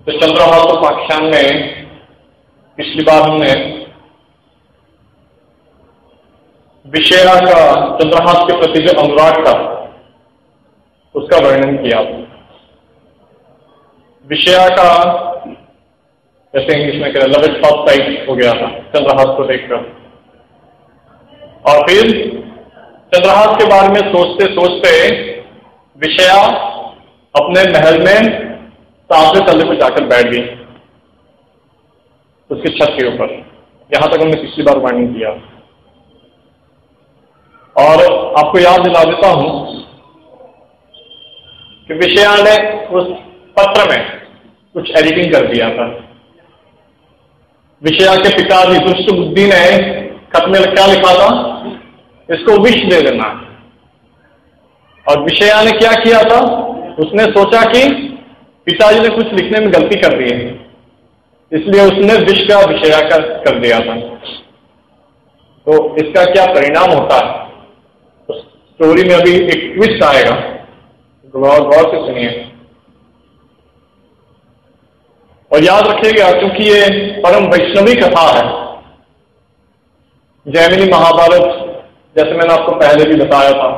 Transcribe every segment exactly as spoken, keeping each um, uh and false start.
तो चंद्रहास उपाख्यान में पिछली बार हमने विषया का, चंद्रहास के प्रति जो अनुराग था उसका वर्णन किया। विषया का जैसे इंग्लिश में कहते हैं लव एट फर्स्ट साइट हो गया था चंद्रहास को देखकर, और फिर चंद्रहास के बारे में सोचते सोचते विषया अपने महल में सातवें तल्ले पर जाकर बैठ गई, उसकी छत के ऊपर। यहां तक हमने पिछली बार वर्णन किया। और आपको याद दिला देता हूं कि विषया ने उस पत्र में कुछ एडिटिंग कर दिया था। विषया के पिताजी दुष्ट बुद्धि ने खत में क्या लिखा था, इसको विष दे देना। और विषया ने क्या किया था, उसने सोचा कि पिताजी ने कुछ लिखने में गलती कर दी है, इसलिए उसने विष का विषया का कर दिया था। तो इसका क्या परिणाम होता है, तो स्टोरी में अभी एक ट्विस्ट आएगा, गौर गौर से सुनिए। और याद रखिएगा, क्योंकि ये परम वैष्णवी कथा है, जैमिनी महाभारत, जैसे मैंने आपको पहले भी बताया था,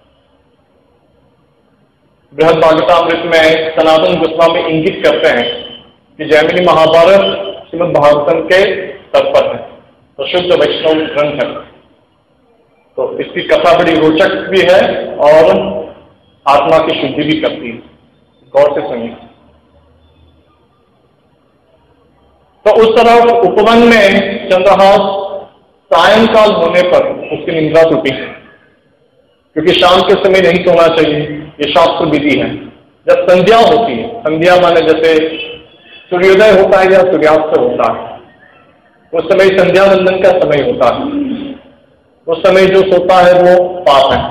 बृहद भागवतामृत में सनातन गोस्वामी इंगित करते हैं कि जैमिनी महाभारत श्रीमद् भागवतम के तत्पर है, तो शुद्ध वैष्णव ग्रंथ है। तो इसकी कथा बड़ी रोचक भी है और आत्मा की शुद्धि भी करती है। गौर से सुनिए। तो उस तरफ उपवन में चंद्रहास सायंकाल होने पर उसकी निंद्रा टूटी, क्योंकि शाम के समय नहीं सोना चाहिए, ये शास्त्र विधि है। जब संध्या होती है, संध्या माने जैसे सूर्योदय होता है या सूर्यास्त होता है, उस समय संध्या वंदन का समय होता है। उस समय जो सोता है वो पाप है।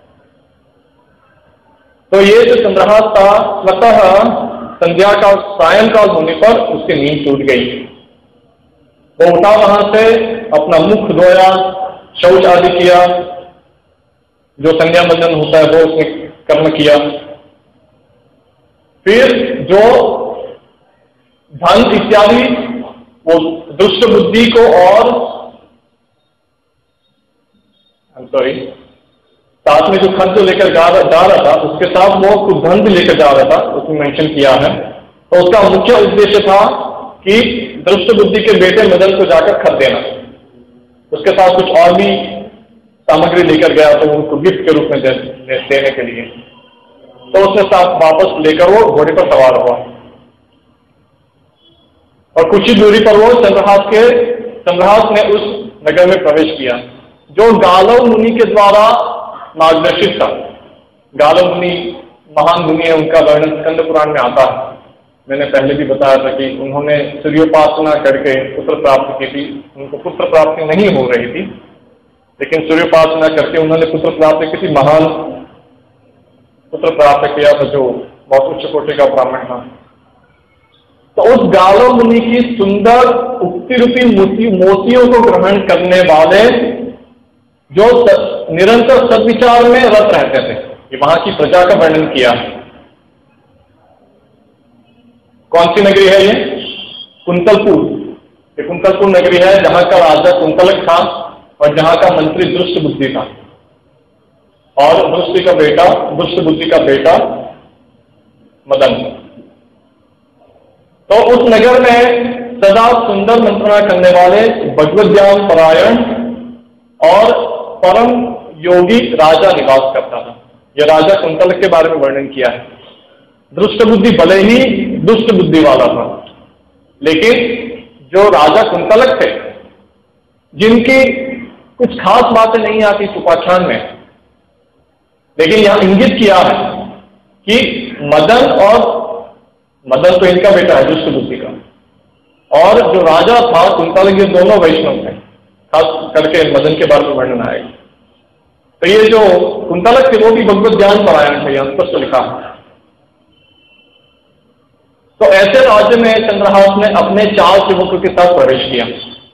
तो ये जो चंद्रहास था, स्वतः संध्या का सायंकाल होने पर उसकी नींद टूट गई। वो उठा, वहां से अपना मुख धोया, शौच आदि किया, जो संध्या वंदन होता है वो उसने कर्म किया। फिर जो धन इत्यादि, वो दुष्ट बुद्धि को और सॉरी साथ में जो खर्च लेकर जा रहा था उसके साथ वो कुछ धन भी लेकर जा रहा था, उसमें मेंशन किया है। तो उसका मुख्य उद्देश्य था कि दुष्ट बुद्धि के बेटे मदन को जाकर खत देना। उसके साथ कुछ और भी सामग्री लेकर गया, तो उनको गिफ्ट के रूप में दे, दे, देने के लिए। तो उसने साथ वापस लेकर वो घोड़े पर सवार हुआ और कुछ ही दूरी पर वो चंद्रहास के चंद्रहास ने उस नगर में प्रवेश किया, जो गालव मुनि के द्वारा मार्गदर्शित था। गालव मुनि महान मुनि है, उनका वर्णन स्कंद पुराण में आता है। मैंने पहले भी बताया था कि उन्होंने सूर्योपासना करके पुत्र प्राप्त की थी। उनको पुत्र प्राप्ति नहीं हो रही थी, लेकिन सूर्योपासना करके उन्होंने पुत्र प्राप्त की थी, महान पुत्र प्राप्त किया था, जो बहुत उच्च कोटि का ब्राह्मण था। तो उस गालव मुनि की सुंदर उक्ति रूपी मोतियों को ग्रहण करने वाले, जो निरंतर सद्विचार में रत रहते थे, ये वहां की प्रजा का वर्णन किया। कौन सी नगरी है ये? कुंतलपुर। ये कुंतलपुर नगरी है, जहां का राजा कुंतलक था और जहां का मंत्री दुष्ट बुद्धि था, और दुष्ट का बेटा दुष्ट बुद्धि का बेटा मदन। तो उस नगर में सदा सुंदर मंत्रणा करने वाले, भगवद ज्ञान परायण और परम योगी राजा निवास करता था। यह राजा कुंतलक के बारे में वर्णन किया है। दुष्ट बुद्धि भले ही दुष्ट बुद्धि वाला था, लेकिन जो राजा कुंतलक थे, जिनकी कुछ खास बातें नहीं आती उपाख्यान में, लेकिन यहां इंगित किया है कि मदन और मदन तो इनका बेटा है दुष्ट बुद्धि का, और जो राजा था कुंतलक, ये दोनों वैष्णव थे। खास करके मदन के बारे में वर्णन आएगा। तो ये जो कुंतलक थे वो भी भगवत ज्ञान परायण थे, यहां स्पष्ट लिखा है। तो ऐसे राज्य में चंद्रहास ने अपने चार सेवकों के साथ प्रवेश किया।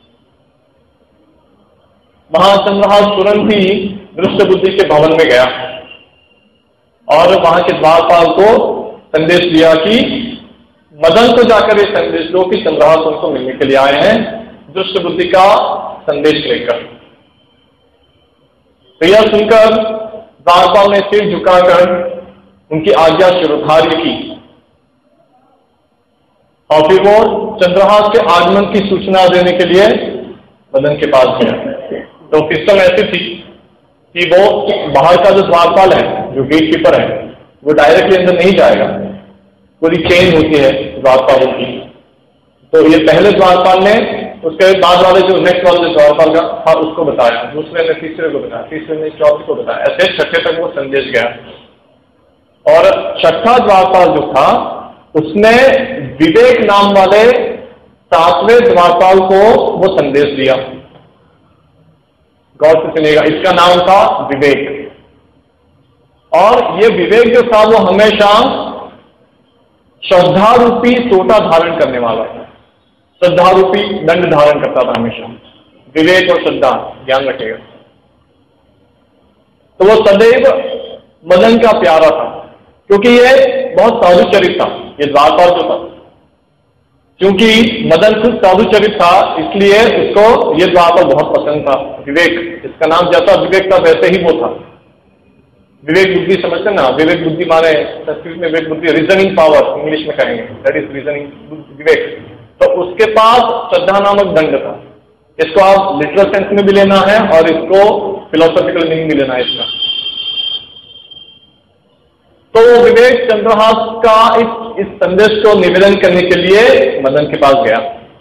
वहां चंद्रहास तुरंत ही दुष्ट बुद्धि के भवन में गया और वहां के द्वारपाल को संदेश दिया कि मदन को जाकर ये संदेश दो कि चंद्रहास उनको मिलने के लिए आए हैं दुष्ट बुद्धि का संदेश लेकर। तो यह सुनकर द्वारपाल ने सिर झुकाकर उनकी आज्ञा शिरोधार्य की और फिर वो चंद्रहास के आगमन की सूचना देने के लिए मदन के पास गया। तो सिस्टम ऐसी थी कि वो बाहर का जो द्वारपाल है, जो गेट कीपर है, वो डायरेक्टली अंदर नहीं जाएगा, पूरी चेन होती है द्वारपालों की। तो ये पहले द्वारपाल ने उसके बाद वाले जो नेक्स्ट वाले द्वारपाल का था उसको बताया, दूसरे ने तीसरे को बताया, तीसरे ने चौथे को बताया, ऐसे छठे तक वो संदेश गया। और छठा द्वारपाल जो था उसने विवेक नाम वाले सातवें द्वारपाल को वो संदेश दिया। गौर से सुनिएगा, इसका नाम था विवेक। और ये विवेक जो था वो हमेशा श्रद्धा रूपी सोटा धारण करने वाला था, श्रद्धा रूपी दंड धारण करता था हमेशा। विवेक और श्रद्धा ध्यान रखेगा। तो वो सदैव मदन का प्यारा था, क्योंकि ये बहुत साधु चरित था, ये द्वारपाल जो था। क्योंकि मदन खुद साधु चरित था, इसलिए उसको ये द्वारपाल बहुत पसंद था। विवेक, इसका नाम जैसा विवेक था वैसे ही वो था। विवेक बुद्धि समझते ना, विवेक बुद्धि माने संस्कृत में विवेक बुद्धि रीजनिंग पावर इंग्लिश में कहेंगे, दैट इज रीजनिंग विवेक। तो उसके पास श्रद्धा नामक दंड था। इसको आप लिटरल सेंस में भी लेना है और इसको फिलोसॉफिकल मीनिंग भी लेना है इसका। तो विवेक चंद्रहास का इस, इस संदेश को निवेदन करने के लिए मदन के पास गया।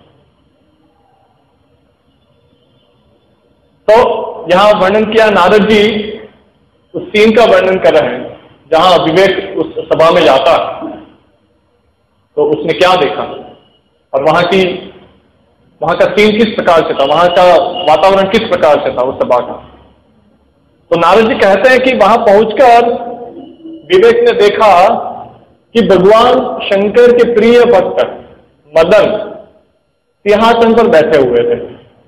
तो यहां वर्णन किया, नारद जी उस सीन का वर्णन कर रहे हैं जहां विवेक उस सभा में जाता, तो उसने क्या देखा और वहां की वहां का सीन किस प्रकार से था, वहां का वातावरण किस प्रकार से था उस सभा का। तो नारद जी कहते हैं कि वहां पहुंचकर विवेक ने देखा कि भगवान शंकर के प्रिय भक्त मदन सिंहासन पर बैठे हुए थे।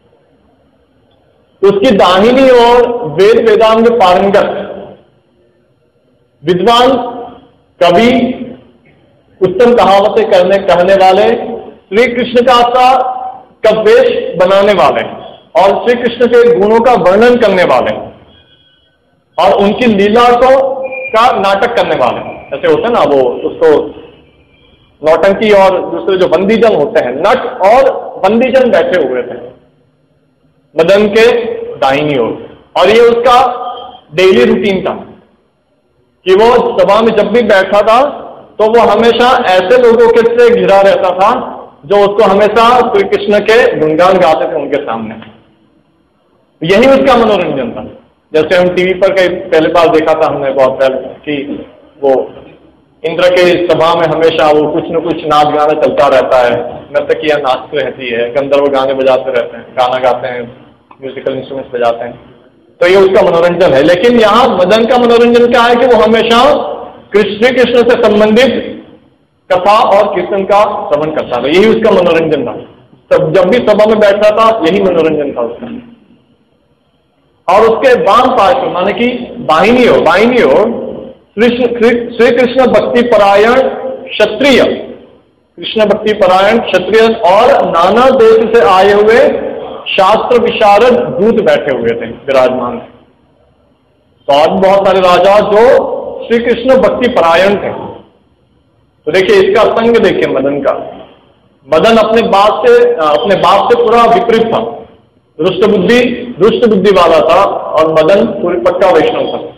उसकी दाहिनी ओर वेद वेदांग पारंगत विद्वान, कवि, उत्तम कहावतें करने कहने वाले, श्री कृष्ण का सा कव्वेश बनाने वाले और श्री कृष्ण के गुणों का वर्णन करने वाले और उनकी लीला को का नाटक करने वाले, ऐसे होते हैं ना वो, उसको नौटंकी और दूसरे जो बंदीजन होते हैं, नट और बंदीजन बैठे हुए थे मदन के दाहिनी ओर। और ये उसका डेली रूटीन था कि वो सभा में जब भी बैठा था तो वो हमेशा ऐसे लोगों के से घिरा रहता था जो उसको हमेशा श्री कृष्ण के गुणगान गाते थे उनके सामने। यही उसका मनोरंजन था। जैसे हम टीवी पर कई पहले बार देखा था हमने बहुत पहले कि वो इंद्र के सभा में हमेशा वो कुछ न कुछ नाच गाना चलता रहता है, नर्तकियां नाचती रहती है, गंधर्व गाने बजाते रहते हैं, गाना गाते हैं, म्यूजिकल इंस्ट्रूमेंट्स बजाते हैं। तो ये उसका मनोरंजन है। लेकिन यहाँ मदन का मनोरंजन क्या है कि वो हमेशा कृष्ण कृष्ण से संबंधित कथा और कीर्तन का श्रवण करता था। यही उसका मनोरंजन था। तब जब भी सभा में बैठता था यही मनोरंजन था उसका। और उसके वाम पार्श्व माने कि दाहिनी ओर दाहिनी ओर श्री कृष्ण भक्ति परायण क्षत्रिय, कृष्ण भक्ति परायण क्षत्रिय और नाना देश से आए हुए शास्त्र विशारद दूत बैठे हुए थे विराजमान। तो आज बहुत सारे राजा जो श्री कृष्ण भक्ति परायण थे। तो देखिए इसका संग देखिए मदन का। मदन अपने बाप से अपने बाप से पूरा विपरीत था, दुष्ट बुद्धि दुष्ट बुद्धि वाला था और मदन पूरी पक्का वैष्णव था।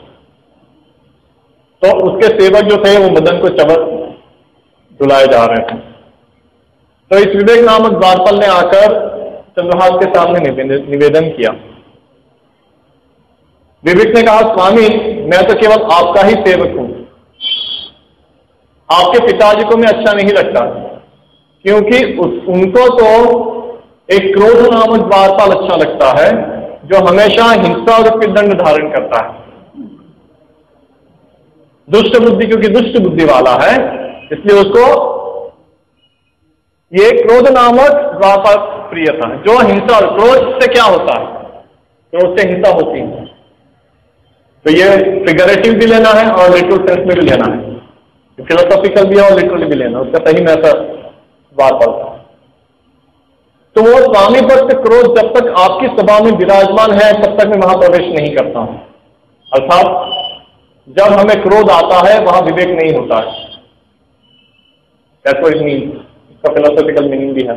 तो उसके सेवक जो थे वो मदन को चबल दुलाए जा रहे थे। तो इस विवेक नामक द्वारपाल ने आकर चंद्रहास के सामने निवेदन किया। विवेक ने कहा, स्वामी मैं तो केवल आपका ही सेवक हूं, आपके पिताजी को मैं अच्छा नहीं लगता, क्योंकि उस, उनको तो एक क्रोध नामक द्वारपाल अच्छा लगता है जो हमेशा हिंसा और दंड धारण करता है। दुष्ट बुद्धि, क्योंकि दुष्ट बुद्धि वाला है इसलिए उसको ये क्रोध नामक द्वारपाल प्रिय था, जो हिंसा, क्रोध से क्या होता है, क्रोध से हिंसा होती है। तो ये फिगरेटिव भी लेना है और लिटरल सेंस में भी लेना है, फिलोसॉफिकल भी है और लिटरली भी लेना, उसका सही में ऐसा द्वारपाल का। तो वो स्वामी भक्त क्रोध जब तक आपकी सभा में विराजमान है तब तक मैं वहां प्रवेश नहीं करता हूं। अर्थात जब हमें क्रोध आता है वहां विवेक नहीं होता है। दैट्स व्हाट इट मीन्स, इसका फिलोसॉफिकल मीनिंग भी है।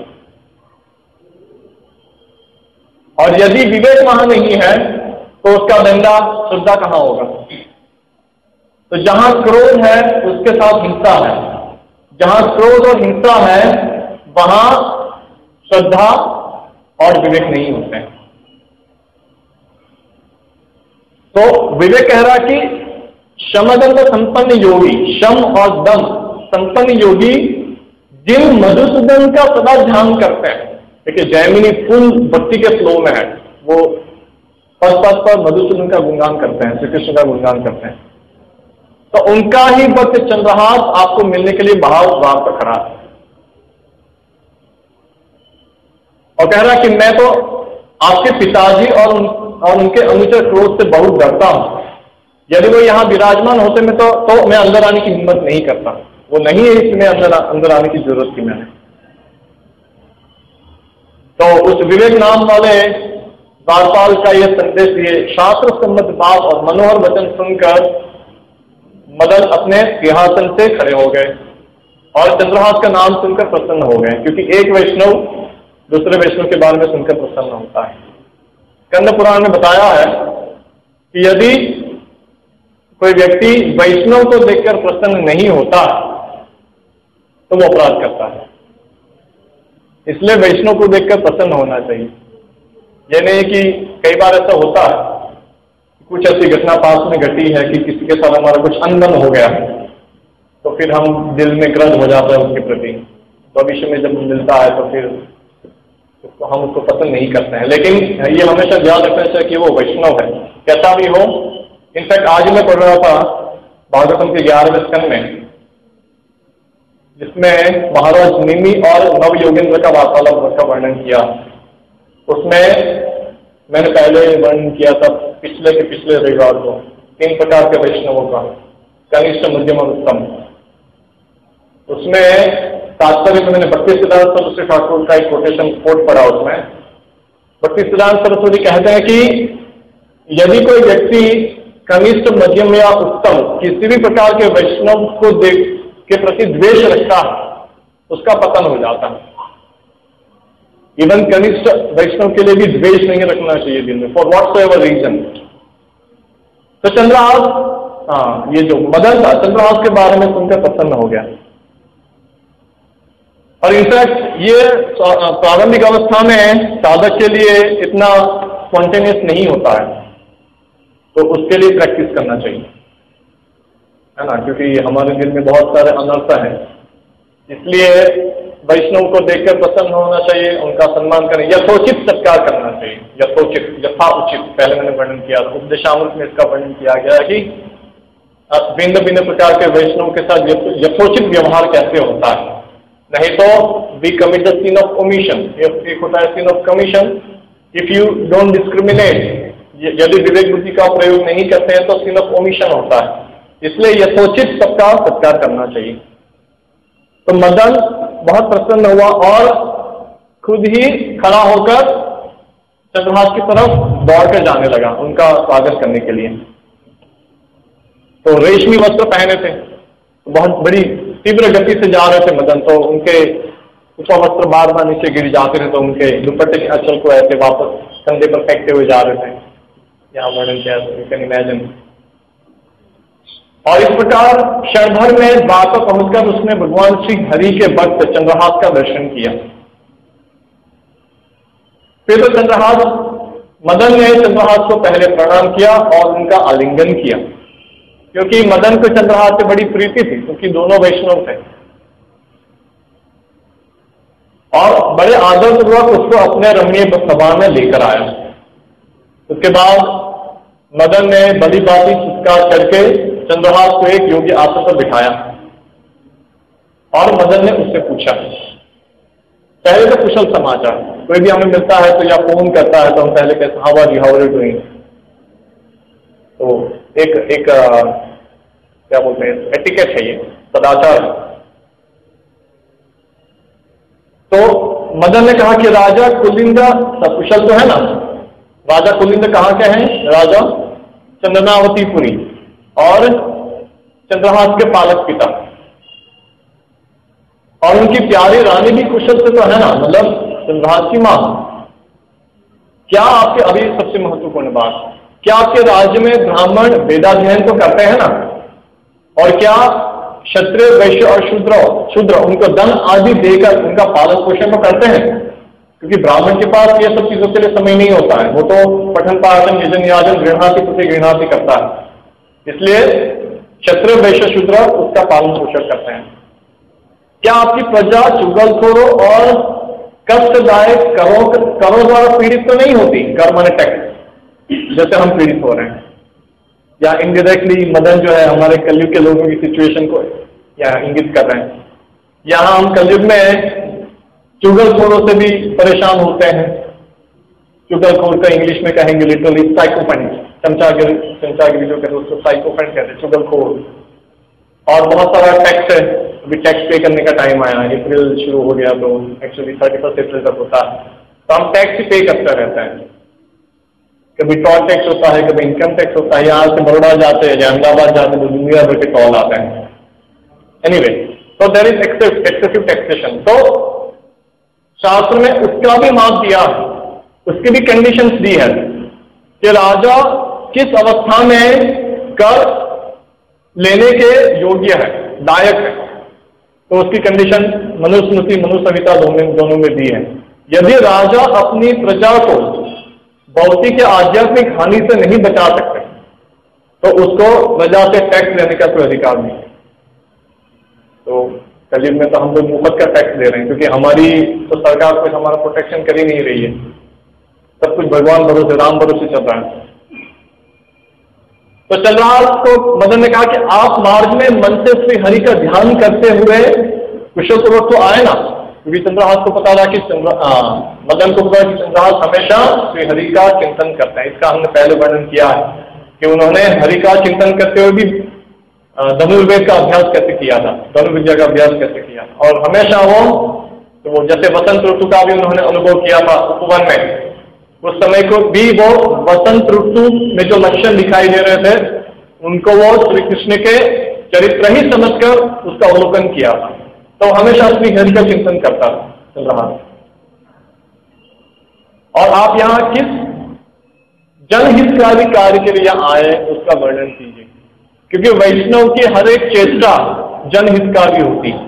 और यदि विवेक वहां नहीं है तो उसका धंधा श्रद्धा कहां होगा? तो जहां क्रोध है उसके साथ हिंसा है, जहां क्रोध और हिंसा है वहां श्रद्धा और विवेक नहीं होते हैं। तो विवेक कह रहा कि शमदम संपन्न योगी, शम और दम संपन्न योगी जिन मधुसूदन का सदा ध्यान करते हैं। देखिए जैमिनी फुल भक्ति के फ्लो में है, वो पद पद पर मधुसूदन का गुणगान करते हैं, श्री कृष्ण का गुणगान करते हैं। तो उनका ही भक्त चंद्रहास आपको मिलने के लिए बाहर द्वार पर खड़ा है और कह रहा कि मैं तो आपके पिताजी और, उन, और उनके अनुचर क्रोध से बहुत डरता हूं। यदि वो यहां विराजमान होते में तो, तो मैं अंदर आने की हिम्मत नहीं करता। वो नहीं है इसमें अंदर अंदर आने की जरूरत थी मैंने। तो उस विवेक नाम वाले द्वारपाल का यह संदेश, ये शास्त्र सम्मत बात और मनोहर वचन सुनकर मदन अपने सिंहासन से खड़े हो गए और चंद्रहास का नाम सुनकर प्रसन्न हो गए, क्योंकि एक वैष्णव दूसरे वैष्णव के बारे में सुनकर प्रसन्न होता है। स्कंद पुराण में बताया है कि यदि कोई व्यक्ति वैष्णव को देखकर प्रसन्न नहीं होता तो वो अपराध करता है। इसलिए वैष्णव को देखकर प्रसन्न होना चाहिए। यह नहीं कि कई बार ऐसा होता है, कुछ ऐसी घटना पास में घटी है कि किसी के साथ हमारा कुछ अनबन हो गया है, तो फिर हम दिल में क्रोध हो जाता है उसके प्रति। भविष्य में जब मिलता है तो फिर उसको हम उसको पसंद नहीं करते हैं। लेकिन ये हमेशा ध्यान रखना चाहिए कि वो वैष्णव है, कैसा भी हो। इनफैक्ट आज मैं पढ़ रहा था भागवतम के ग्यारहवें स्कंद में, जिसमें महाराज निमि और नव योगेंद्र का वार्तालाप का वर्णन किया। उसमें मैंने पहले वर्णन किया था पिछले के पिछले रविवार को तीन प्रकार के वैष्णवों का, कनिष्ठ, मध्यम और उत्तम। उसमें तात्पर्य में मैंने भक्ति सिद्धांत सरस्वती ठाकुर का एक कोटेशन कोट पढ़ा। उसमें भक्ति सिद्धांत सरस्वती कहते हैं कि यदि कोई व्यक्ति कनिष्ठ, मध्यम या उत्तम किसी भी प्रकार के वैष्णव को देख के प्रति द्वेष रखता है, उसका पतन हो जाता है। इवन कनिष्ठ वैष्णव के लिए भी द्वेष नहीं रखना चाहिए दिल में, फॉर व्हाट्स एवर रीजन। तो चंद्रहास, हाँ, ये जो मदन था, चंद्रहास के बारे में सुनकर प्रसन्न हो गया। और इनफैक्ट ये प्रारंभिक अवस्था में साधक के लिए इतना स्पॉन्टेनियस नहीं होता है, तो उसके लिए प्रैक्टिस करना चाहिए, है ना, क्योंकि हमारे दिल में बहुत सारे अनर्थ हैं। इसलिए वैष्णव को देखकर प्रसन्न होना चाहिए, उनका सम्मान करें, यथोचित सत्कार करना चाहिए, यथोचित, यथा उचित। पहले मैंने वर्णन किया था, उपदेशामृत में इसका वर्णन किया गया है कि भिन्न भिन्न प्रकार के वैष्णव के साथ यथोचित व्यवहार कैसे होता है। नहीं तो we commit the sin of omission. एक होता है sin of commission, if you don't discriminate, यदि विवेक बुद्धि का प्रयोग नहीं करते हैं तो sin ऑफ ओमिशन होता है। इसलिए यथोचित सबका सत्कार करना चाहिए। तो मदन बहुत प्रसन्न हुआ और खुद ही खड़ा होकर चंद्रहास की तरफ दौड़कर जाने लगा उनका स्वागत करने के लिए। तो रेशमी वस्त्र पहने थे, बहुत बड़ी तीव्र गति से जा रहे थे मदन, तो उनके ऊपर वस्त्र बार बार नीचे गिर जाते थे, तो उनके दुपट्टे के अंचल को ऐसे वापस कंधे पर फेंकते हुए जा रहे थे। यहाँ वर्णन किया, यू कैन इमेजिन। और इस प्रकार क्षण भर में द्वार पर पहुंचकर उसने भगवान श्री हरि के भक्त चंद्रहास का दर्शन किया। फिर तो चंद्रहास, मदन ने चंद्रहास को पहले प्रणाम किया और उनका आलिंगन किया, क्योंकि मदन को चंद्रहास से बड़ी प्रीति थी, क्योंकि दोनों वैष्णव थे। और बड़े आदरपूर्वक उसको अपने रमणीय सभा में लेकर आया। उसके बाद मदन ने बड़ी बाती सत्कार करके चंद्रहास को एक योग्य आसन पर बिठाया और मदन ने उससे पूछा, पहले तो कुशल समाचार। कोई भी हमें मिलता है तो या फोन करता है तो हम पहले कहते हैं how are you, how are you doing. तो एक एक आ, क्या बोलते हैं, एटिकेट है, ये सदाचार है। तो मदन ने कहा कि राजा कुलिंद सकुशल तो है ना। राजा कुलिंद कहाँ के हैं? राजा चंद्रनावतीपुरी और चंद्रहास के पालक पिता, और उनकी प्यारी रानी भी कुशल से तो है ना, मतलब चंद्रहास की मां। क्या आपके, अभी सबसे महत्वपूर्ण बात, क्या आपके राज्य में ब्राह्मण वेदाध्ययन तो करते हैं ना? और क्या क्षत्रिय वैश्य और शूद्र शूद्र उनको धन आदि देकर उनका पालन पोषण तो करते हैं? क्योंकि ब्राह्मण के पास ये सब चीजों के लिए समय नहीं होता है, वो तो पठन पाठन यजन याजन गृहणाति प्रति गृहणाति करता है। इसलिए क्षत्रिय वैश्य शूद्र उसका पालन पोषण करते हैं। क्या आपकी प्रजा चुगलखोरों और कष्टदायक करों करों द्वारा पीड़ित तो नहीं होती? कर माने टैक्स, जैसे हम पीड़ित हो रहे हैं, या इनडायरेक्टली मदन जो है हमारे कलयुग के लोगों की सिचुएशन को या इंगित कर रहे हैं। यहां हम कलयुग में चुगलखोरों से भी परेशान होते हैं। चुगलखोर का इंग्लिश में कहेंगे लिटरली साइकोफेंट, चमचागिरी चमचागिरी जो कहते हैं उसको साइकोफेंट कहते हैं, चुगलखोर। और बहुत सारा टैक्स है, अभी टैक्स पे करने का टाइम आया, अप्रैल शुरू हो गया, तो एक्चुअली थर्टी फर्स्ट अप्रैल तक होता है, तो हम टैक्स ही पे करते रहते हैं। कभी टोल टैक्स होता है, कभी इनकम टैक्स होता है। यहाँ से बड़ौदा जाते हैं या अहमदाबाद जाते हैं तो दुनिया भर के टोल आते हैं। एनीवे, तो देयर इज एक्सेसिव टैक्सेशन। तो शास्त्र में उसका भी माप दिया है, उसकी भी कंडीशंस दी है कि राजा किस अवस्था में कर लेने के योग्य है, लायक है। तो उसकी कंडीशन मनुस्मृति मनुसंहिता दोनों दोनों में दी है। यदि राजा अपनी प्रजा को भौतिक या आध्यात्मिक हानि से नहीं बचा सकते तो उसको प्रजा से टैक्स लेने का कोई अधिकार नहीं है। तो कलयुग में तो हम लोग मुफ्त का टैक्स दे रहे हैं, क्योंकि हमारी तो सरकार कुछ हमारा प्रोटेक्शन कर ही नहीं रही है, सब कुछ भगवान भरोसे राम भरोसे चल रहा है। तो चंद्रहास को मदन ने कहा कि आप मार्ग में मन से श्री हरि का ध्यान करते हुए कुशल पूर्वक तो आए ना, क्योंकि चंद्रहास को पता था कि चंद्र मदन को पता कि चंद्रहास हमेशा श्री हरि का चिंतन करते हैं। इसका हमने पहले वर्णन किया है कि उन्होंने हरि का चिंतन करते हुए भी धनुर्वेद का अभ्यास कैसे किया था, धनुर्विद्या का अभ्यास कैसे किया, और हमेशा वो तो वो जैसे वसंत ऋतु का भी उन्होंने अनुभव किया था उपवन में, उस समय को भी वो वसंत ऋतु में जो लक्षण दिखाई दे रहे थे उनको वो श्री कृष्ण के चरित्र ही समझकर उसका अवलोकन किया था। तो हमेशा श्री हरि का चिंतन करता चल रहा। और आप यहाँ किस जनहितकारी कार्य के लिए आए उसका वर्णन कीजिए, क्योंकि वैष्णव की हर एक चेष्टा जनहितकारी होती है।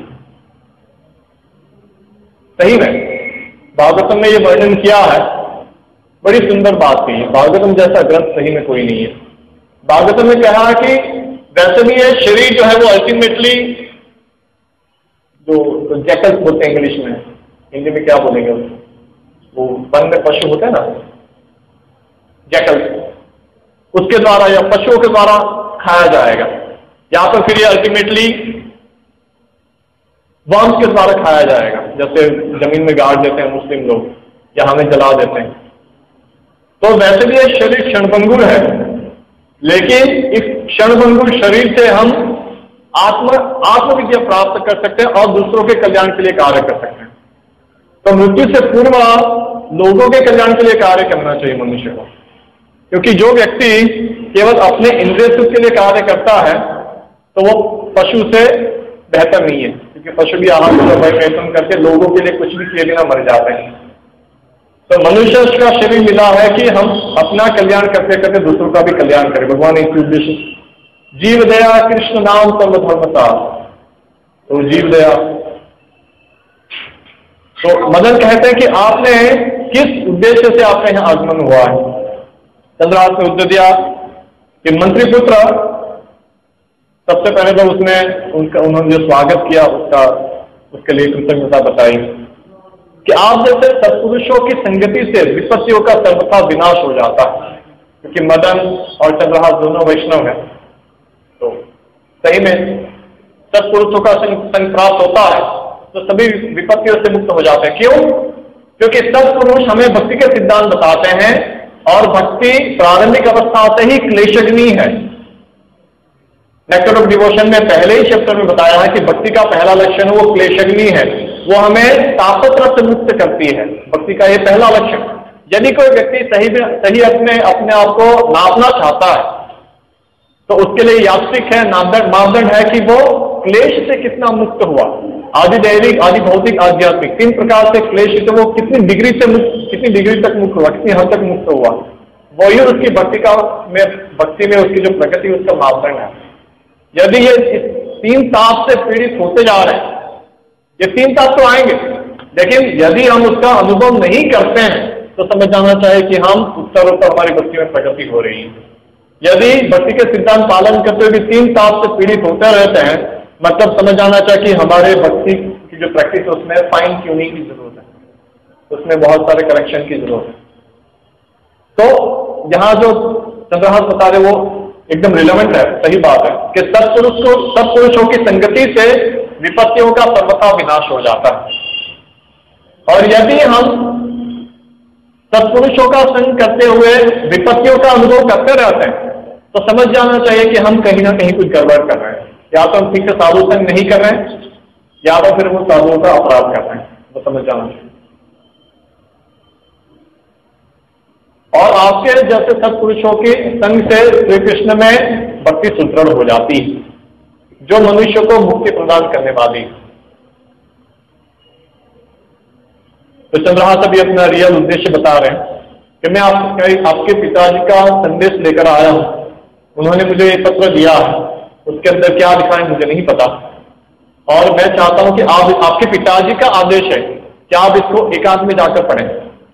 सही में भागवतम में ये वर्णन किया है, बड़ी सुंदर बात कही है। भागवतम जैसा ग्रंथ सही में कोई नहीं है। भागवतम में कहा कि वैसे भी ये शरीर जो है वो अल्टीमेटली जो तो जैकल्स बोलते हैं इंग्लिश में, हिंदी में क्या बोलेंगे वो वन में पशु होते हैं ना, जैकल्स, उसके द्वारा या पशुओं के द्वारा खाया जाएगा, या तो फिर ये अल्टीमेटली वर्म्स के द्वारा खाया जाएगा, जैसे जमीन में गाड़ देते हैं मुस्लिम लोग या हमें जला देते हैं। तो वैसे भी ये शरीर क्षणभंगुर है, लेकिन इस क्षणभंगुर शरीर से हम आत्म आत्मविद्या प्राप्त कर सकते हैं और दूसरों के कल्याण के लिए कार्य कर सकते हैं। तो मृत्यु से पूर्व लोगों के कल्याण के लिए कार्य करना चाहिए मनुष्य को, क्योंकि जो व्यक्ति केवल अपने इंद्रिय सुख के लिए कार्य करता है तो वो पशु से बेहतर नहीं है, क्योंकि पशु भी आहार परिवर्तन करके लोगों के लिए कुछ भी किए बिना मर जाते हैं। तो मनुष्य का शरीर मिला है कि हम अपना कल्याण करते करते दूसरों का भी कल्याण करें। भगवान एक उद्देश्य जीव दया कृष्ण नाम सर्वधर्मता, तो जीव दया। तो मदन कहते हैं कि आपने किस उद्देश्य से आपने यहाँ आगमन हुआ है। चंद्रहास ने उत्तर दिया कि मंत्री पुत्र, सबसे पहले तो उसने उनका उन्होंने जो स्वागत किया उसका उसके लिए कृतज्ञता बताई कि आप जैसे सत्पुरुषों की संगति से विपत्तियों का सर्वथा विनाश हो जाता है, क्योंकि मदन और चंद्रहास दोनों वैष्णव हैं। तो सही में सत्पुरुषों का संग प्राप्त होता है तो सभी विपत्तियों से मुक्त हो जाते हैं। क्यों? क्योंकि सत्पुरुष हमें भक्ति के सिद्धांत बताते हैं और भक्ति प्रारंभिक अवस्था से ही क्लेशग्नि है। नेक्टर ऑफ डिवोशन में पहले ही चैप्टर में बताया है कि भक्ति का पहला लक्षण वो क्लेशग्नि है। वो हमें तापत्र से मुक्त करती है। भक्ति का ये पहला लक्षण। यदि कोई व्यक्ति सही सही अपने अपने आप को नापना चाहता है तो उसके लिए यात्रिक है, मापदंड मापदंड है कि वो क्लेश से कितना मुक्त हुआ। आदि दैविक, आदि भौतिक, आध्यात्मिक, तीन प्रकार से क्लेश से वो कितनी डिग्री से मुक्त, कितनी डिग्री तक मुक्त हुआ, कितनी हद तक मुक्त हुआ, वही उसकी भक्ति का में भक्ति में उसकी जो प्रगति उसका मापदंड है। यदि ये इस तीन ताप से पीड़ित होते जा रहे हैं, ये तीन ताप तो आएंगे, लेकिन यदि हम उसका अनुभव नहीं करते हैं तो समझ जाना चाहिए कि हम उत्तरोत्तर हमारी भक्ति में प्रगति हो रही है। यदि भक्ति के सिद्धांत पालन करते हुए तीन ताप से पीड़ित होते रहते हैं, मतलब समझ जाना चाहिए कि हमारे भक्ति की जो प्रैक्टिस है उसमें फाइन ट्यूनिंग की जरूरत है, उसमें बहुत सारे करेक्शन की जरूरत है। तो यहाँ जो चंद्रहास बता रहे वो एकदम रिलेवेंट है, सही बात है कि सत्पुरुष को सत्पुरुषों की संगति से विपत्तियों का सर्वथा विनाश हो जाता है। और यदि हम सत्पुरुषों का संग करते हुए विपत्तियों का अनुभव करते रहते हैं तो समझ जाना चाहिए कि हम कहीं ना कहीं कुछ गड़बड़ कर रहे हैं। या तो हम ठीक से साधु संग नहीं कर रहे हैं, या तो फिर वो साधुओं का अपराध कर रहे हैं, वो समझ जाना चाहिए। और आपके जैसे सत्पुरुषों के संग से श्री कृष्ण में भक्ति सुदृढ़ हो जाती है, जो मनुष्य को मुक्ति प्रदान करने वाली है। तो चंद्रहास अभी अपना रियल उद्देश्य बता रहे हैं कि मैं आप, आपके पिताजी का संदेश लेकर आया हूं, उन्होंने मुझे ये पत्र दिया है, उसके अंदर क्या लिखा है मुझे नहीं पता, और मैं चाहता हूं कि आप आपके पिताजी का आदेश है कि आप इसको एकांत में जाकर पढ़ें।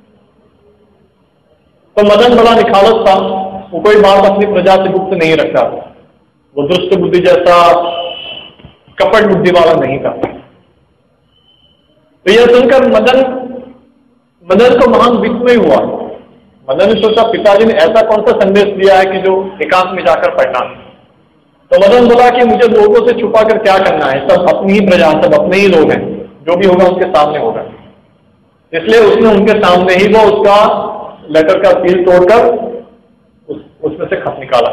तो मदन बड़ा निखालस था, वो कोई बात अपनी प्रजा से गुप्त नहीं रखता, वो दुष्ट बुद्धि जैसा कपट बुद्धि वाला नहीं था। तो यह सुनकर मदन मदन को महान विस्मय हुआ। मदन ने सोचा पिताजी ने ऐसा कौन सा संदेश दिया है कि जो एकांत में जाकर पढ़ना। तो मदन बोला कि मुझे लोगों से छुपा कर क्या करना है, सब अपनी ही प्रजा, सब अपने ही लोग हैं, जो भी होगा उनके सामने होगा। इसलिए उसने उनके सामने ही वो उसका लेटर का सील तोड़कर उस, उसमें से खत निकाला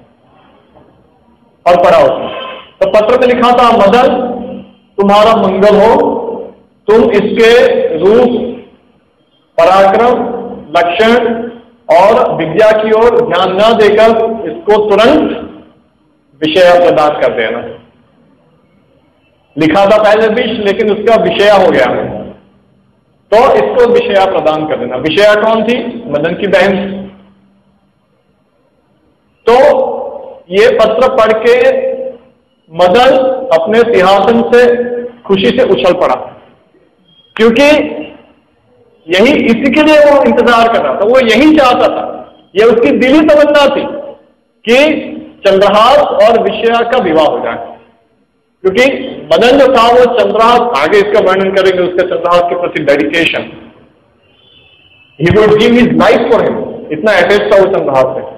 और पढ़ा उसने। तो पत्र में लिखा था, मदन तुम्हारा मंगल हो, तुम इसके रूप, पराक्रम, लक्षण और विद्या की ओर ध्यान न देकर इसको तुरंत विषय प्रदान कर देना। लिखा था पहले विष, लेकिन उसका विषय हो गया, तो इसको विषया प्रदान कर देना। विषया कौन थी? मदन की बहन। तो ये पत्र पढ़ के मदन अपने सिंहासन से खुशी से उछल पड़ा, क्योंकि यही इसी के लिए वो इंतजार कर रहा था, वो यही चाहता था, ये उसकी दिली तमन्ना थी कि चंद्रहास और विषया का विवाह हो जाए। क्योंकि मदन जो था वो चंद्रहास, आगे इसका वर्णन करेंगे, उसके चंद्रहास के प्रति dedication, he would give his life for him, इतना अटैच था वो चंद्रहास से।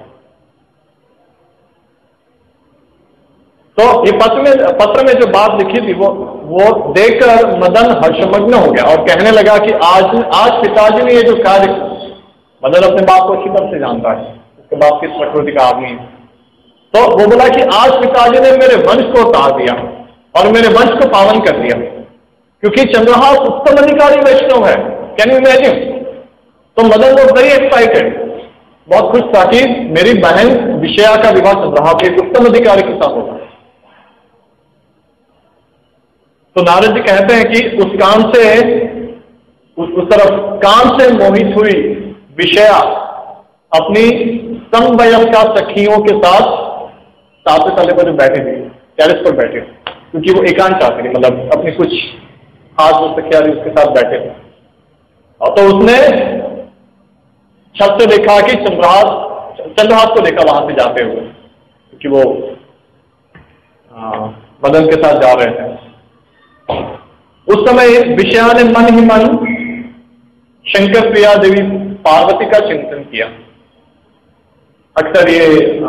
तो ये पत्र में पत्र में जो बात लिखी थी वो वो देखकर मदन हर्षमग्न हो गया और कहने लगा कि आज आज पिताजी ने ये जो कार्य, मदन अपने बाप को अच्छी तरह से जानता है, उसके बाप किस प्रकृति का आदमी है। तो वो बोला कि आज पिताजी ने मेरे वंश को तार दिया और मेरे वंश को पावन कर दिया, क्योंकि चंद्रहास उत्तम अधिकारी वैष्णव है। Can you imagine? तो मदन वॉज वेरी एक्साइटेड, बहुत खुश था कि मेरी बहन विषया का विवाह चंद्रहास के उत्तम अधिकारी के साथ होगा। तो नारद जी कहते हैं कि उस काम से उस, उस तरफ काम से मोहित हुई विषया अपनी समवयस्का सखियों के साथ सातवें तले पर जो बैठे थे, टेरेस पर बैठे, क्योंकि वो एकांत चाहते थे, मतलब अपनी कुछ खास जो सखिया थी उसके साथ बैठे थे। और तो उसने छत से देखा कि चंद्रहास चंद्रहास को देखा वहां से जाते हुए, क्योंकि वो मदन के साथ जा रहे थे। उस समय विषया ने मन ही मन शंकर प्रिया देवी पार्वती का चिंतन किया। अक्सर ये आ,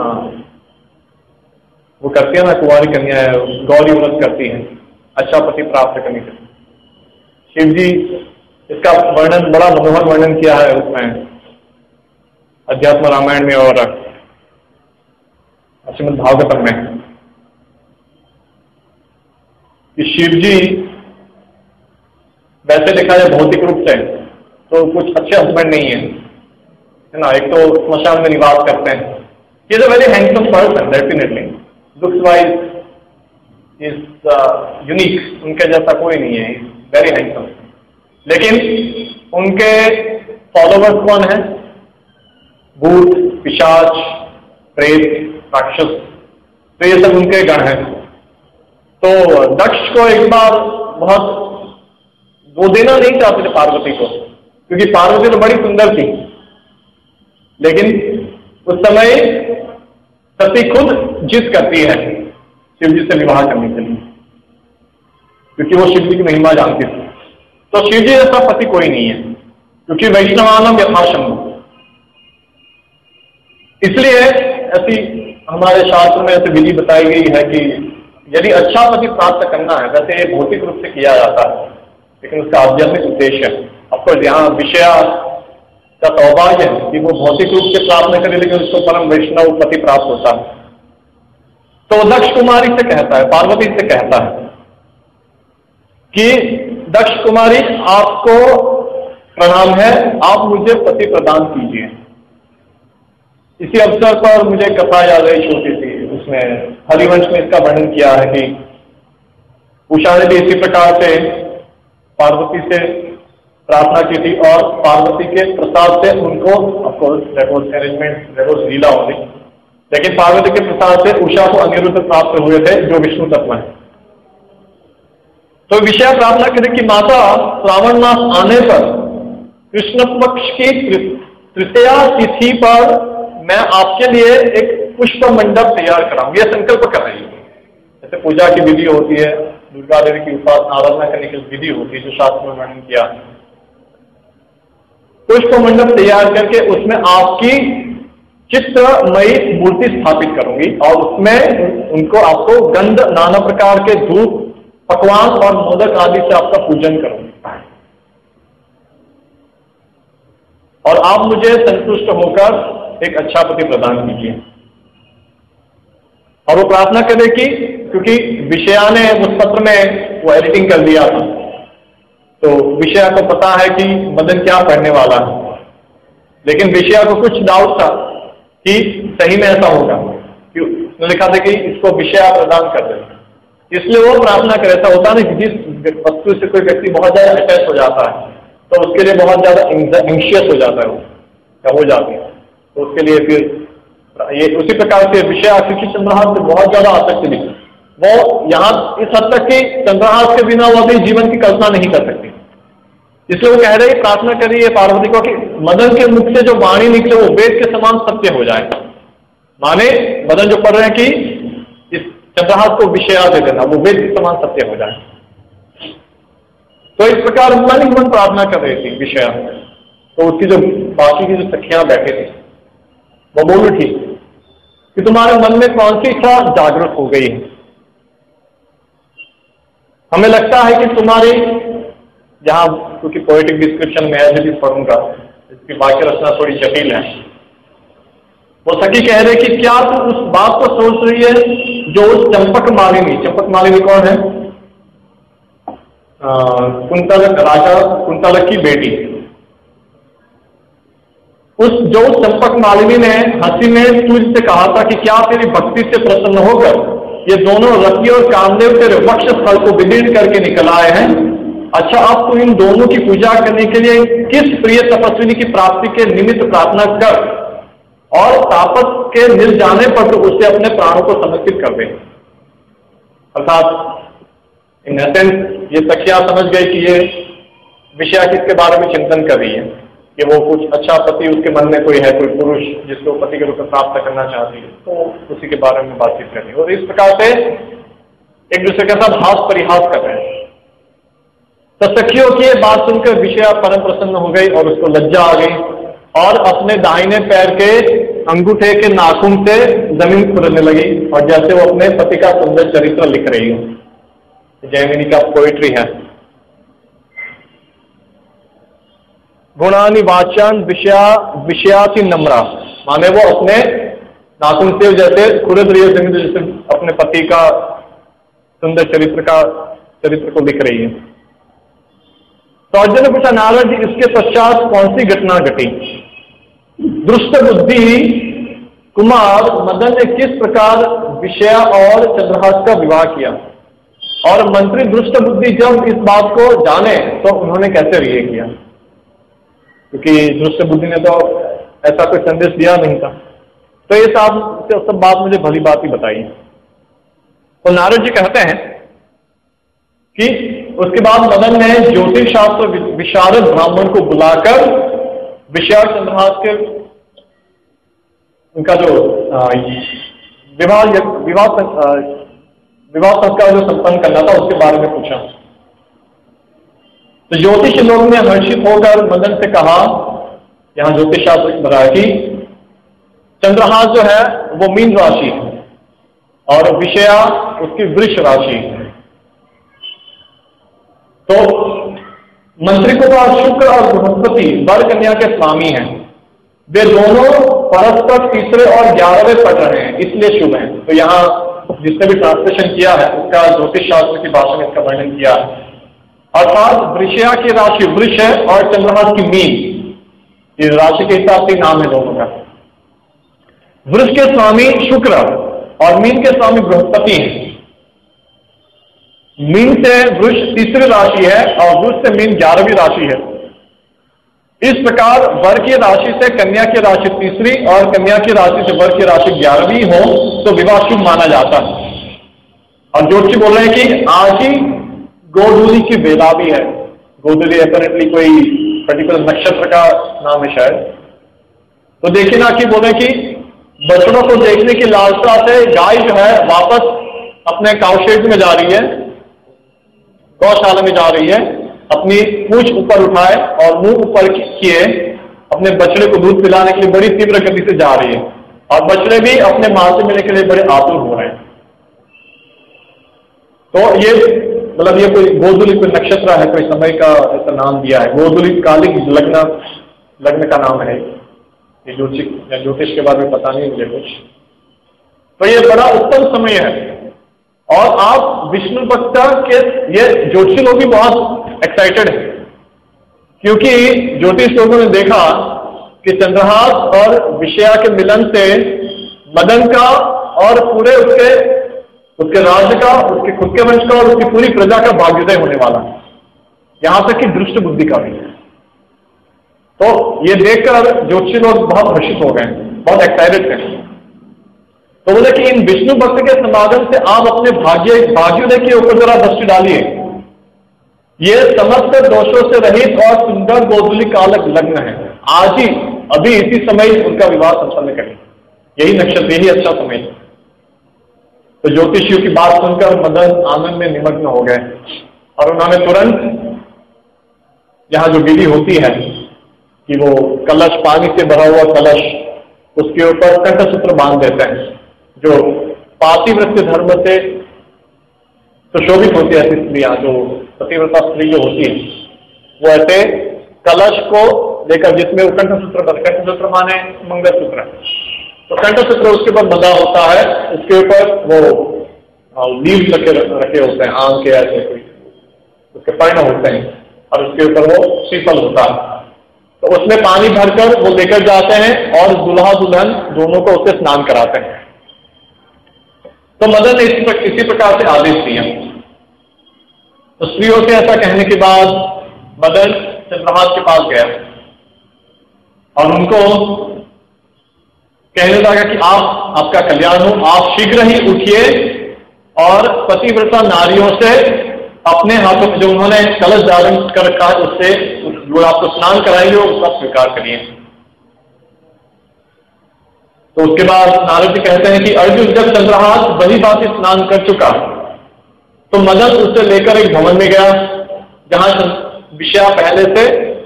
वो करती है ना, कुंवारी कन्या है, गौरी व्रत करती है अच्छा पति प्राप्त करने के लिए। शिव जी इसका वर्णन, बड़ा मनोहर वर्णन किया है उसमें अध्यात्म रामायण में और श्रीमद् भागवतम में, कि शिव जी वैसे देखा जाए भौतिक रूप से तो कुछ अच्छे हस्बैंड नहीं है, है ना। एक तो स्मशान में निवास करते हैं। Is a very handsome person definitely, looks wise is unique, उनके जैसा कोई नहीं है, वेरी हैंडसम। लेकिन उनके फॉलोवर्स कौन है? भूत, पिशाच, प्रेत, राक्षस, तो ये सब उनके गण हैं। तो दक्ष को एक बार बहुत वो देना नहीं चाहते थे पार्वती को, क्योंकि पार्वती तो बड़ी सुंदर थी। लेकिन उस समय सती खुद जिद करती है शिव जी से विवाह करने के लिए, क्योंकि वो शिव जी की महिमा जानती थी। तो शिव जी जैसा पति कोई नहीं है, क्योंकि वैष्णवानम यथाशंभु। इसलिए ऐसी हमारे शास्त्र में ऐसी विधि बताई गई है कि यदि अच्छा पति प्राप्त करना है, वैसे ये भौतिक रूप से किया जाता है, लेकिन उसका आध्यात्मिक उद्देश्य है। अफकोर्स यहाँ विषया का सौभाग्य है कि वो भौतिक रूप से प्राप्त न करे, लेकिन उसको परम वैष्णव पति प्राप्त होता है। तो दक्ष कुमारी से कहता है, पार्वती से कहता है कि दक्ष कुमारी आपको प्रणाम है, आप मुझे पति प्रदान कीजिए। इसी अवसर पर मुझे कथा याद आई छोटी सी, उसमें हरिवंश में इसका वर्णन किया है कि उषा ने भी इसी प्रकार से पार्वती से प्रार्थना की थी, और पार्वती के प्रसाद से उनको, of course that was arrangement, that was लीला ओनली, लेकिन पार्वती के प्रसाद से उषा को अनिरुद्ध प्राप्त हुए थे, जो विष्णु तत्व है। तो विषय प्रार्थना करें कि माता, श्रावण मास आने पर कृष्ण पक्ष की तृतीया तिथि पर मैं आपके लिए एक पुष्प मंडप तैयार कराऊं, यह संकल्प कर रही है। जैसे पूजा की विधि होती है, दुर्गा देवी की उपासना आराधना करने की विधि होती है, जो शास्त्र में वर्णन किया। पुष्प मंडप तैयार करके उसमें आपकी चित्रमयी मूर्ति स्थापित करूंगी, और उसमें उनको आपको गंध, नाना प्रकार के धूप, पकवान और मोदक आदि से आपका पूजन करूंगी, और आप मुझे संतुष्ट होकर एक अच्छा पति प्रदान कीजिए। और वो प्रार्थना करे कि, क्योंकि विषया ने उस पत्र में वो एडिटिंग कर दिया था, तो विषया को पता है कि मदन क्या पढ़ने वाला है, लेकिन विषया को कुछ डाउट था कि सही में ऐसा होगा, कि उसने लिखा था कि इसको विषया प्रदान कर दे, इसलिए वो प्रार्थना करे। ऐसा होता नहीं कि जिस वस्तु से कोई व्यक्ति बहुत ज्यादा अटैच हो जाता है, तो उसके लिए बहुत ज्यादा एंशियस हो जाता है, वो क्या हो जाती है, तो उसके लिए फिर ये उसी प्रकार से विषय क्योंकि चंद्रहास से बहुत ज्यादा आसक्ति थी, वो यहाँ इस हद तक कि चंद्रहास के बिना वो अपनी जीवन की कल्पना नहीं कर सकती। इसलिए वो कह रही, प्रार्थना कर रही है पार्वती को कि मदन के मुख से जो वाणी निकले वो वेद के समान सत्य हो जाए। माने मदन जो पढ़ रहे हैं कि इस चंद्रहास को विषया दे देना, वो वेद के समान सत्य हो जाए। तो इस प्रकार मन ही मन प्रार्थना कर रही थी विषया। तो उसकी जो बाकी की जो सखियां बैठे थे वो बोल उठी कि तुम्हारे मन में कौन सी इच्छा जागृत हो गई है। हमें लगता है कि तुम्हारी, यहाँ क्योंकि पोएटिक डिस्क्रिप्शन में एज इट इज पढ़ूंगा, इसकी वाक्य रचना थोड़ी जटिल है। वो सखी कह रहे कि क्या तू उस बात को सोच रही है जो उस चंपक मालिनी, चंपक मालिनी कौन है? कुंतलक, राजा कुंतलक की बेटी। उस जो चंपक मालिनी ने हंसी में सूर्य से कहा था कि क्या तेरी भक्ति से प्रसन्न होकर ये दोनों रति और कामदेव तेरे वक्ष स्थल को विदीर्ण करके निकल आए हैं। अच्छा, अब तू इन दोनों की पूजा करने के लिए किस प्रिय तपस्विनी की प्राप्ति के निमित्त प्रार्थना कर, और तापस के मिल जाने पर तो उसे अपने प्राणों को समर्पित कर दे। अर्थात इन एसेंस ये सखिया समझ गई कि ये विषय किसके बारे में चिंतन कर रही है, कि वो कुछ अच्छा पति उसके मन में कोई है, कोई पुरुष जिसको पति के रूप में प्राप्त करना चाहती है, तो उसी के बारे में बातचीत करनी। और इस प्रकार से एक दूसरे के साथ हास परिहास कर रहे हैं। तो सखियों की ये बात सुनकर विषया परम प्रसन्न हो गई और उसको लज्जा आ गई, और अपने दाहिने पैर के अंगूठे के नाखून से जमीन खुरने लगी, और जैसे वो अपने पति का सुंदर चरित्र लिख रही हो। जयमिनी का पोइट्री है। गुणानि वाच्यान विषया विषयाति नम्रा, माने वो अपने नाखून से जैसे खुरद रही है, जैसे अपने पति का सुंदर चरित्र का चरित्र को लिख रही है। तो अर्जुन ने पूछा, नारद जी इसके पश्चात कौन सी घटना घटी? दुष्ट बुद्धि कुमार मदन ने किस प्रकार विषया और चंद्रहास का विवाह किया, और मंत्री दुष्ट बुद्धि जब इस बात को जाने तो उन्होंने कैसे रिहे किया? क्योंकि दुष्ट बुद्धि ने तो ऐसा कोई संदेश दिया नहीं था। तो ये सब सब बात मुझे भली बात ही बताई। तो नारद जी कहते हैं कि उसके बाद मदन ने ज्योतिष शास्त्र विशारद ब्राह्मण को बुलाकर विषया चंद्रहास के उनका जो विवाह विवाह विवाह संस्कार जो संपन्न करना था उसके बारे में पूछा। तो ज्योतिष लोग ने हर्षित होकर मदन से कहा, यहां ज्योतिष शास्त्र बताया कि चंद्रहास जो है वो मीन राशि है और विषया उसकी वृष राशि है। तो मंत्री को कहा, शुक्र और बृहस्पति वर कन्या के स्वामी हैं, वे दोनों परस्पर तीसरे और ग्यारहवें पढ़ रहे हैं, इसलिए शुभ है। तो यहाँ जिसने भी ट्रांसलेशन किया है उसका ज्योतिष शास्त्र की भाषा में इसका वर्णन किया है। अर्थात वृषया की राशि वृष है और चंद्रहास की मीन, ये राशि के हिसाब से नाम है दोनों का। वृष के स्वामी शुक्र और मीन के स्वामी बृहस्पति हैं। मीन से वृष तीसरी राशि है और वृष से मीन ग्यारहवीं राशि है। इस प्रकार वर की राशि से कन्या की राशि तीसरी और कन्या की राशि से वर की राशि ग्यारहवीं हो तो विवाह शुभ माना जाता है। और ज्योतिषी बोल रहे हैं कि आज ही गोधूली की वेदा भी है। गोधूली अपेरेंटली कोई पर्टिकुलर नक्षत्र का नाम है शायद। तो देखिए ना कि बोले कि बछड़ों को देखने की लालसा से गाय जो है वापस अपने काउशेड में जा रही है, गौशाला में जा रही है, अपनी पूंछ ऊपर उठाए और मुंह ऊपर किए अपने बछड़े को दूध पिलाने के लिए बड़ी तीव्र गति से जा रही है, और बछड़े भी अपने मां से मिलने के लिए बड़े आतुर हो रहे हैं। तो ये मतलब ये कोई गोधूली कोई नक्षत्र है, कोई समय का ऐसा नाम दिया है। गोधूली कालिक लग्न लग्न का नाम है। ये ज्योतिष या ज्योतिष के बारे में पता नहीं मुझे कुछ। तो ये बड़ा उत्तम समय है और आप विष्णु भक्त के ये ज्योतिषी लोग भी बहुत एक्साइटेड है, क्योंकि ज्योतिष लोगों ने देखा कि चंद्रहास और विषया के मिलन से मदन का और पूरे उसके उसके राज्य का, उसके खुद के वंश का और उसकी पूरी प्रजा का भाग्योदय होने वाला है, यहां तक कि दुष्ट बुद्धि का भी। तो ये देखकर ज्योतिषी लोग बहुत हर्षित हो गए, बहुत एक्साइटेड थे। तो बोले कि इन विष्णु भक्त के समागम से आप अपने भाग्य भाग्योदय के ऊपर जरा दृष्टि डालिए। ये समस्त दोषों से रहित और सुंदर गोधूली कालक लग्न है। आज ही अभी इसी समय उनका विवाह संपन्न करें, यही नक्षत्र, यही अच्छा समय है। तो ज्योतिषियों की बात सुनकर मदन आनंद में निमग्न हो गए और उन्होंने तुरंत यहां जो विधि होती है कि वो कलश, पानी से भरा हुआ कलश, उसके ऊपर कंठसूत्र बांध देते हैं, जो पातिव्रत्य धर्म से सुशोभित होती है ऐसी स्त्रियां, जो पतिव्रता स्त्री जो होती है, वो ऐसे कलश को लेकर, जिसमें वो कंठसूत्र, कंठसूत्र माने मंगलसूत्र, तो कंठसूत्र उसके ऊपर बंधा होता है, उसके ऊपर वो लीव्स रखे रखे होते हैं, आम के ऐसे कोई उसके पर्ण होते हैं, और उसके ऊपर वो श्रीफल होता है। तो उसमें पानी भरकर वो लेकर जाते हैं और दूल्हा दुल्हन दोनों को उससे स्नान कराते हैं। तो मदन ने इसी, इसी प्रकार से आदेश दिया। तो स्त्रियों से ऐसा कहने के बाद मदन चंद्रहास के पास गया और उनको कहने लगा कि आप, आपका कल्याण हो, आप शीघ्र ही उठिए और पतिव्रता नारियों से अपने हाथों में जो उन्होंने कलश धारण कर रखा है उससे जो आपको स्नान कराएंगे उसका स्वीकार करिए। तो उसके बाद नारद जी कहते हैं कि अर्जुन जब चंद्रहास बड़ी बात स्नान कर चुका तो मदन उससे लेकर एक भवन में गया जहां विषया पहले से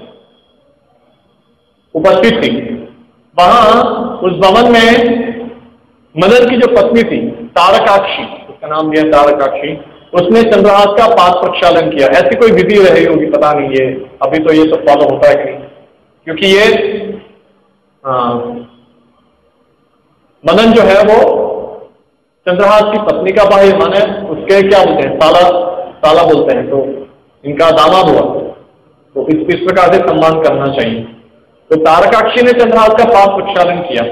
उपस्थित थी। वहां उस भवन में मदन की जो पत्नी थी तारकाक्षी, उसका नाम दिया तारकाक्षी, उसने चंद्रहास का पाद प्रक्षालन किया। ऐसी कोई विधि रही होगी, पता नहीं, ये अभी तो ये सब फॉलो होता है कि नहीं, क्योंकि ये आ, मदन जो है वो चंद्रहास की पत्नी का भाई, माने उसके क्या बोलते हैं, साला साला बोलते हैं, तो इनका दामाद हुआ। तो इस इस प्रकार से सम्मान करना चाहिए। तो तारकाक्षी ने चंद्रहास का पाप प्रक्षालन किया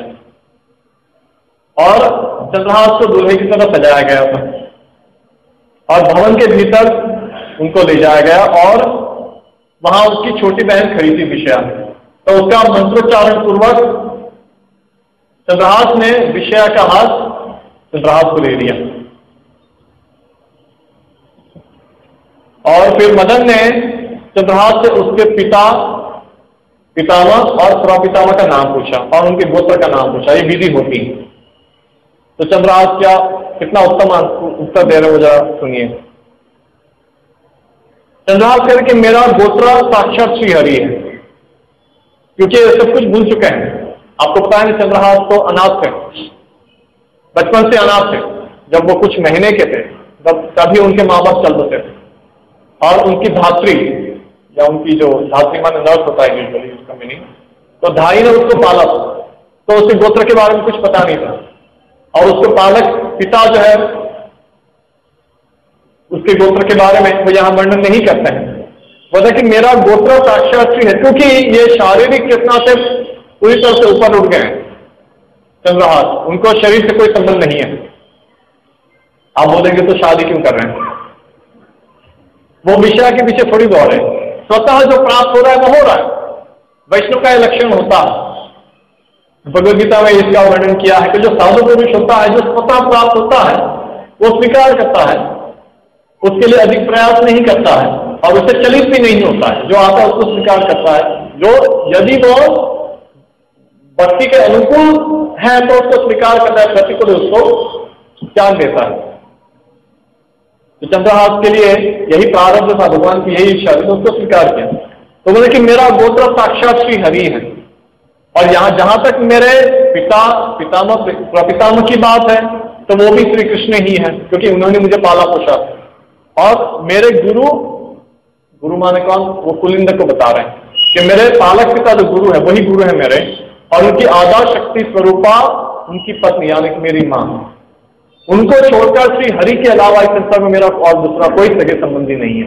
और चंद्रहास को दूल्हे की तरह सजाया गया था और भवन के भीतर उनको ले जाया गया और वहां उसकी छोटी बहन खड़ी थी विषया, तो उसका मंत्रोच्चारण पूर्वक चंद्रहास ने विषया का हाथ चंद्रहास को दे दिया और फिर मदन ने चंद्रहास से उसके पिता, पितामह और प्रपितामह का नाम पूछा और उनके गोत्र का नाम पूछा। ये विधि होती है। तो चंद्रहास क्या कितना उत्तम उत्तर दे रहे हो, जरा सुनिए। चंद्रहास कह रहे कि मेरा गोत्र साक्षात श्री हरि है, क्योंकि सब कुछ भूल चुके हैं। आपको पता है चंद्रहास तो अनाथ थे, बचपन से अनाथ थे। जब वो कुछ महीने के थे तब तभी उनके माँ बाप चल बसे थे और उनकी धात्री या उनकी जो धात्री माने नर्स होता है यूजुअली उसका मीनिंग, तो धाई ने उसको पाला, तो उसके गोत्र के बारे में कुछ पता नहीं था और उसको पालक पिता जो है उसके गोत्र के बारे में वो यहां वर्णन नहीं करते हैं। बोला कि मेरा गोत्र साक्षात श्री है, क्योंकि ये शारीरिक चेतना से पूरी तरह से ऊपर उठ गए हैं चंद्रहास, उनको शरीर से कोई संबंध नहीं है। आप बोलेंगे तो शादी क्यों कर रहे हैं? वो विषय के पीछे थोड़ी दौड़ है, स्वतः जो प्राप्त हो रहा है वो हो रहा है। वैष्णव का यह लक्षण होता है। भगवद गीता में इसका वर्णन किया है कि जो साधु पुरुष होता है, जो स्वतः प्राप्त होता है, वो स्वीकार करता है, उसके लिए अधिक प्रयास नहीं करता है और उससे चलित भी नहीं होता है। जो आता है उसको स्वीकार करता है। जो यदि वो भक्ति के अनुकूल है तो उसको स्वीकार करता है, प्रतिकूल उसको त्याग देता है। तो चंद्रहास के लिए यही प्रारब्ध था, भगवान की यही इच्छा थी, तो उसको स्वीकार किया। तो बोले कि मेरा गोत्र साक्षात श्री हरि है और यहां जहां तक मेरे पिता पितामह प्रपितामह की बात है तो वो भी श्री कृष्ण ही है, क्योंकि उन्होंने मुझे पाला पोषा। और मेरे गुरु, गुरु माने कौन? वो कुलिंद को बता रहे हैं कि मेरे पालक पिता जो गुरु है वही गुरु है मेरे, और उनकी आधा शक्ति स्वरूपा उनकी पत्नी यानी कि मेरी मां, उनको छोड़कर श्री हरि के अलावा इस संसार में मेरा और दूसरा कोई सगे संबंधी नहीं है।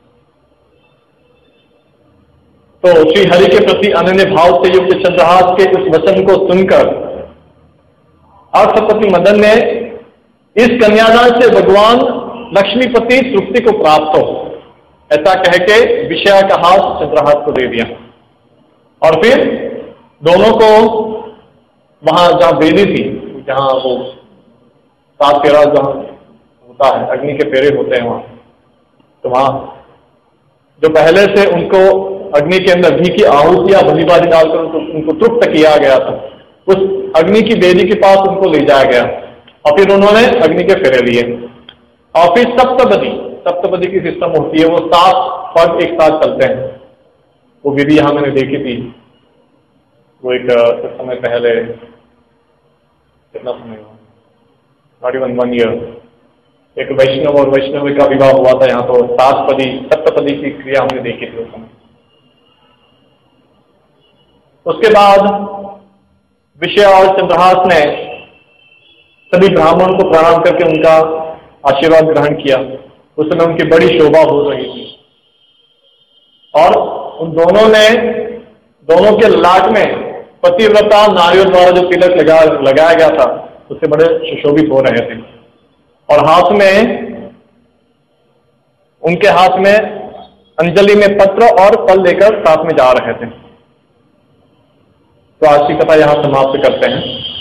तो श्री हरि के प्रति अनन्य भाव से युक्त चंद्रहास के उस वचन को सुनकर अर्थपति मदन ने इस कन्यादान से भगवान लक्ष्मीपति तृप्ति को प्राप्त हो ऐसा कह के विषया का हाथ चंद्रहास को दे दिया और फिर दोनों को वहां जहां बेदी थी, जहां वो सात फेरा जहां होता है, अग्नि के फेरे होते हैं वहां, तो वहां जो पहले से उनको अग्नि के अंदर घी की आहुतियां भलीभांति डालकर उनको, उनको तृप्त किया गया था, उस अग्नि की बेदी के पास उनको ले जाया गया और फिर उन्होंने अग्नि के फेरे लिए। और फिर सप्तपदी, सप्तपदी की सिस्टम होती है, वो सात पद एक साथ चलते हैं। वो विधि यहां मैंने देखी थी, वो एक कुछ समय पहले, कितना समय हुआ, नॉट इवन वन ईयर, एक वैष्णव और वैष्णवी का विवाह हुआ था यहाँ, तो सात पदी सप्तपदी की क्रिया हमने देखी थी उस समय। उसके बाद विषय और चंद्रहास ने सभी ब्राह्मणों को प्रणाम करके उनका आशीर्वाद ग्रहण किया। उस समय उनकी बड़ी शोभा हो रही थी और उन दोनों ने, दोनों के लाट में पतिव्रता नारियों द्वारा जो तिलक लगा लगाया गया था उससे बड़े सुशोभित हो रहे थे और हाथ में, उनके हाथ में अंजलि में पत्र और फल लेकर साथ में जा रहे थे। तो आज की कथा यहां समाप्त करते हैं।